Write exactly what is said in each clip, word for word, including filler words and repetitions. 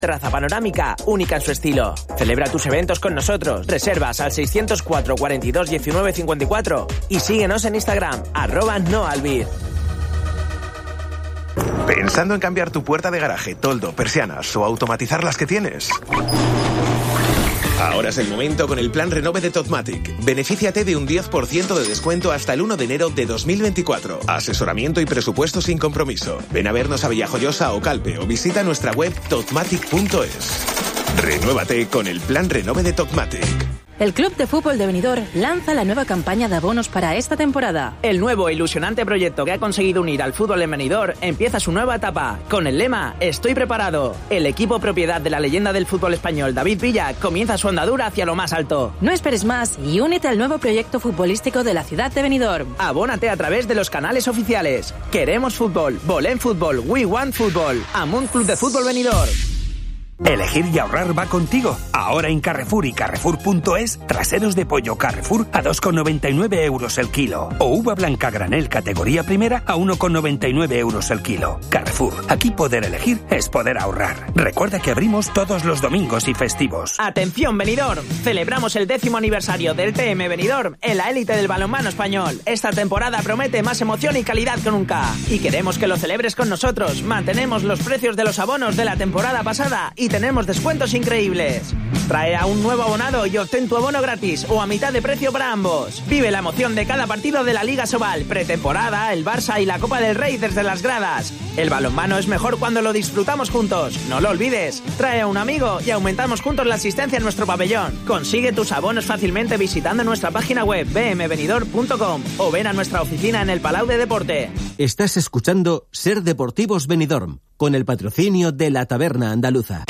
Terraza panorámica, única en su estilo. Celebra tus eventos con nosotros. Reservas al seiscientos cuatro, cuarenta y dos, diecinueve, cincuenta y cuatro y síguenos en Instagram, arroba noalbir. ¿Pensando en cambiar tu puerta de garaje, toldo, persianas o automatizar las que tienes? Ahora es el momento con el plan Renove de Totmatic. Benefíciate de un diez por ciento de descuento hasta el uno de enero de dos mil veinticuatro. Asesoramiento y presupuesto sin compromiso. Ven a vernos a Villajoyosa o Calpe o visita nuestra web totmatic punto es. Renuévate con el plan Renove de Totmatic. El Club de Fútbol de Benidorm lanza la nueva campaña de abonos para esta temporada. El nuevo e ilusionante proyecto que ha conseguido unir al fútbol en Benidorm empieza su nueva etapa, con el lema Estoy preparado. El equipo propiedad de la leyenda del fútbol español, David Villa, comienza su andadura hacia lo más alto. No esperes más y únete al nuevo proyecto futbolístico de la ciudad de Benidorm. Abónate a través de los canales oficiales. Queremos fútbol, Volem Fútbol, We Want Fútbol, Amunt Club de Fútbol Benidorm. Elegir y ahorrar va contigo. Ahora en Carrefour y Carrefour punto es, traseros de pollo Carrefour a dos con noventa y nueve euros el kilo. O uva blanca granel categoría primera a uno con noventa y nueve euros el kilo. Carrefour, aquí poder elegir es poder ahorrar. Recuerda que abrimos todos los domingos y festivos. Atención Benidorm, celebramos el décimo aniversario del T M Benidorm en la élite del balonmano español. Esta temporada promete más emoción y calidad que nunca. Y queremos que lo celebres con nosotros. Mantenemos los precios de los abonos de la temporada pasada y tenemos descuentos increíbles. Trae a un nuevo abonado y obtén tu abono gratis o a mitad de precio para ambos. Vive la emoción de cada partido de la Liga Sobal, pretemporada, el Barça y la Copa del Rey desde las gradas. El balonmano es mejor cuando lo disfrutamos juntos. No lo olvides. Trae a un amigo y aumentamos juntos la asistencia en nuestro pabellón. Consigue tus abonos fácilmente visitando nuestra página web b m benidorm punto com o ven a nuestra oficina en el Palau de Deporte. Estás escuchando Ser Deportivos Benidorm con el patrocinio de la Taberna Andaluza.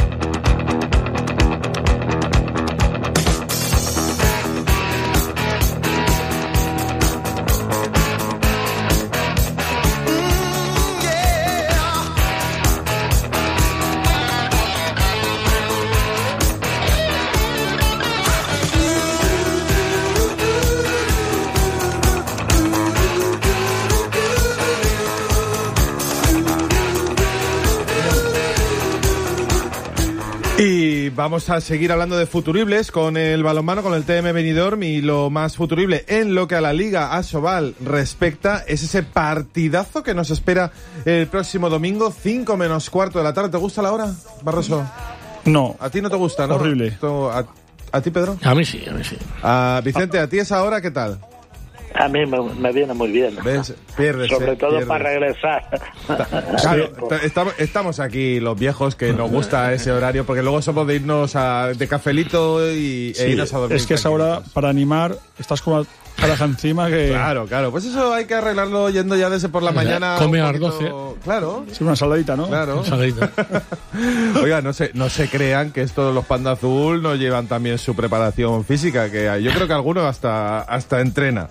Y vamos a seguir hablando de futuribles con el balonmano, con el T M Benidorm, y lo más futurible en lo que a la Liga Asobal respecta es ese partidazo que nos espera el próximo domingo, cinco menos cuarto de la tarde. ¿Te gusta la hora, Barroso? No. ¿A ti no te gusta, no? Horrible. Esto, a, ¿A ti, Pedro? A mí sí, a mí sí. A Vicente, ¿a ti esa hora qué tal? A mí me, me viene muy bien. ¿Ves? Pierdes, Sobre eh, todo pierdes. para regresar. Claro, t- estamos, estamos aquí los viejos que nos gusta ese horario, porque luego somos de irnos a, de cafelito y, Sí, e irnos a dormir. es que esa hora, para animar, estás como a encima que... Claro, claro. Pues eso hay que arreglarlo yendo ya desde por la mañana. Come un a las poquito- doce. Claro. Sí, una saladita, ¿no? Claro. Una saladita. Oiga, no se, no se crean que estos los Panda Azul no llevan también su preparación física, que yo creo que alguno hasta, hasta entrena.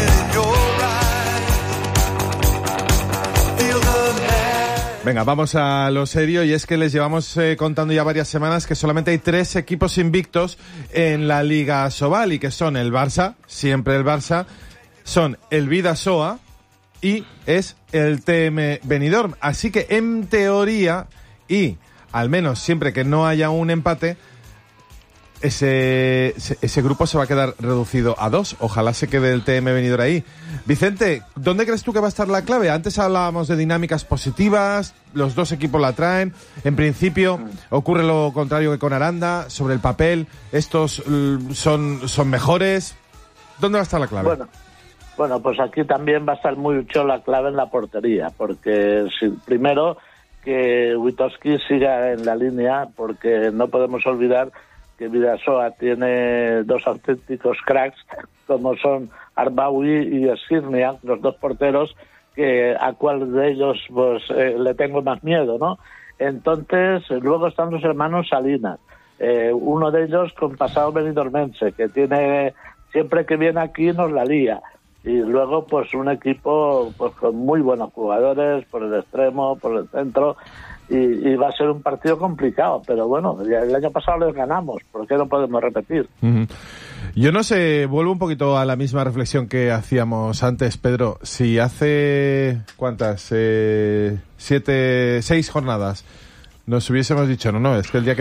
Venga, vamos a lo serio, y es que les llevamos eh, contando ya varias semanas que solamente hay tres equipos invictos en la Liga Asobal, y que son el Barça, siempre el Barça, son el Bidasoa y es el T M Benidorm. Así que en teoría, y al menos siempre que no haya un empate, ese, ese, ese grupo se va a quedar reducido a dos. Ojalá se quede el T M Benidorm ahí. Vicente, ¿dónde crees tú que va a estar la clave? Antes hablábamos de dinámicas positivas, los dos equipos la traen. En principio ocurre lo contrario que con Aranda. Sobre el papel, estos mm, son, son mejores. ¿Dónde va a estar la clave? Bueno, bueno, pues aquí también va a estar mucho la clave en la portería, porque si, primero que Witowski siga en la línea, porque no podemos olvidar que Bidasoa tiene dos auténticos cracks, como son Arbawi y Skirnia, los dos porteros, que a cuál de ellos pues eh, le tengo más miedo, ¿no? Entonces, luego están los hermanos Salinas, eh, uno de ellos con pasado benidormense, que tiene, siempre que viene aquí nos la lía. Y luego, pues, un equipo pues con muy buenos jugadores, por el extremo, por el centro, y, y va a ser un partido complicado, pero bueno, ya el año pasado les ganamos, ¿por qué no podemos repetir? Uh-huh. Yo no sé, vuelvo un poquito a la misma reflexión que hacíamos antes, Pedro. Si hace, ¿cuántas? Eh, siete, seis jornadas nos hubiésemos dicho, no, no, es que el día que